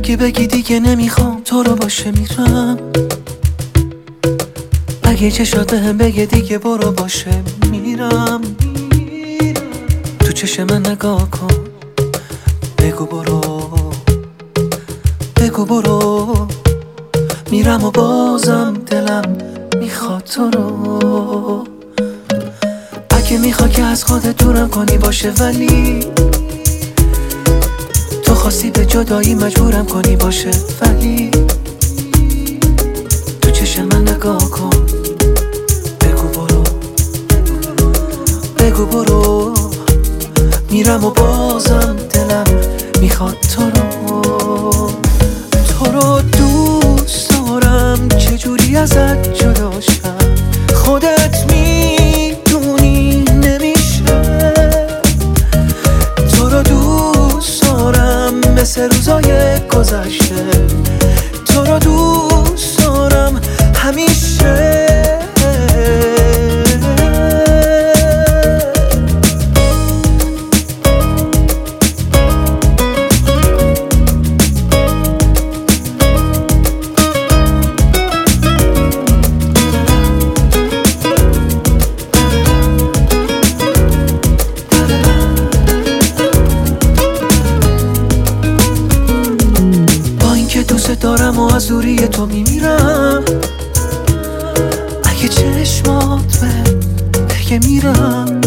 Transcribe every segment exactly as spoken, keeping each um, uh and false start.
اگه بگی دیگه نمیخوام تو رو باشه میرم، اگه چشات بهم بگه دیگه برو باشه میرم، تو چشم من نگاه کن بگو برو، بگو برو، میرم و بازم دلم میخواد تو رو. اگه میخوای که از خودت دورم کنی باشه، ولی تو خواستی به جدایی مجبورم کنی باشه، ولی تو چشم من نگاه کن بگو برو، بگو برو، میرم و بازم دلم میخواد تو رو. تو رو دوست دارم چجوری ازت جدا شم، خودت میدونی نمیشه. تو رو دوست دارم مثل روزای گذشته، تو رو دوست دارم همیشه. دوست دارم و از دوری تو میمیرم، اگه چشمات به بگه میرم،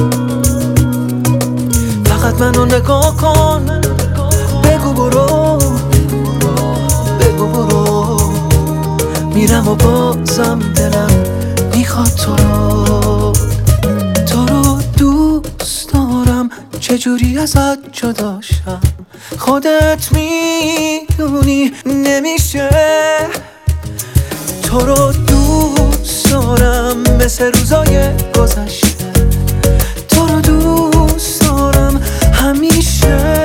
فقط منو نگاه کن بگو برو، بگو برو، میرم و بازم دلم میخواد تو رو. تو رو دوست دارم چجوری ازت جدا شم، خودت میدونی نمیشه. تو رو دوست دارم مثل روزای گذشته، تو رو دوست دارم همیشه.